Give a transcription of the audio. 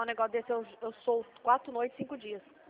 um negócio desse, eu sou 4 noites, 5 dias.